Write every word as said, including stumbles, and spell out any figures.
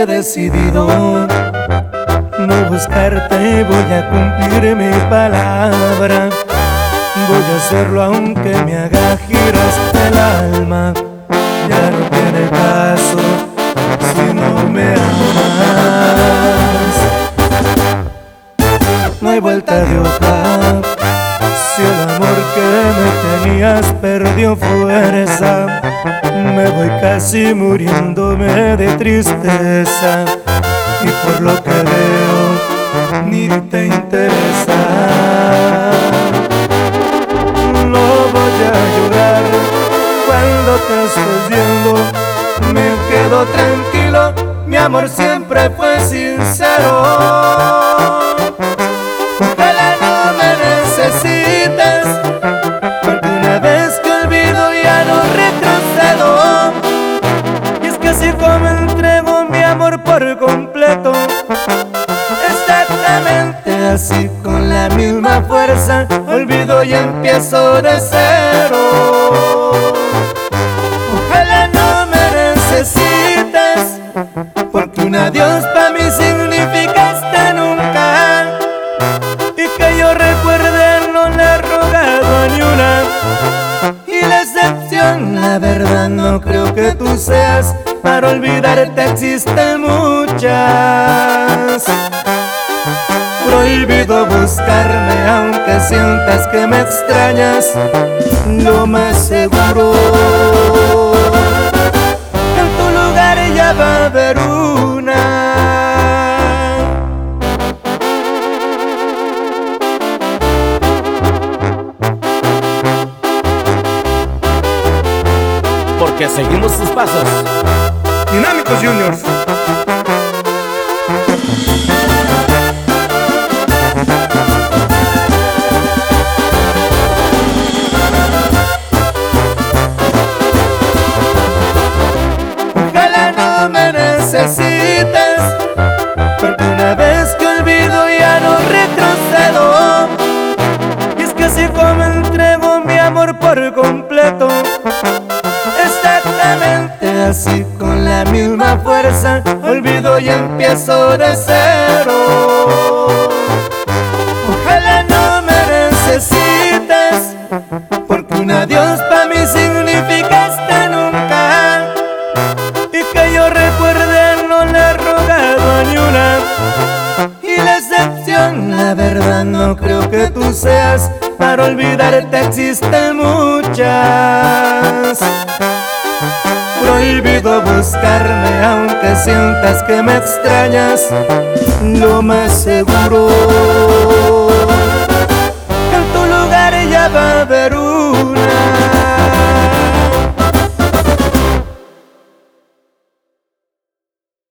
he decidido no buscarte, voy a cumplir mi palabra. Voy a hacerlo aunque me haga giras el alma. Ya no tiene caso si no me amas. No hay vuelta de hoja si el amor que me tenías perdió fuerza. Me voy casi muriéndome de tristeza y por lo que veo ni te interesa. No voy a llorar cuando te estoy viendo, me quedo tranquilo, mi amor siempre fue sincero. Ojalá no me necesites, porque una vez que olvido ya no retrocedo. Y es que así como entrego mi amor por completo, exactamente así con la misma fuerza, olvido y empiezo de cero. Ojalá no me necesites, porque un adiós pa' mí significaste nunca. Y que yo recuerde no le he rogado a ni una. Y la excepción, la verdad no creo que tú seas. Para olvidarte existen muchas. Prohibido buscarme aunque sientas que me extrañas. Lo más seguro, en tu lugar ya va a haber una. Porque seguimos tus pasos. Dinámicos Juniors. Ojalá no me necesites, porque una vez que olvido ya no retrocedo. Y es que así como entrego mi amor por completo, exactamente así con la misma fuerza, olvido y empiezo de cero. Ojalá no me necesites, porque un adiós pa' mí significaste nunca. Y que yo recuerde no le he rogado a ni una. Y la excepción, la verdad no creo que tú seas. Para olvidarte existen muchas. Prohibido buscarme aunque sientas que me extrañas. Lo más seguro,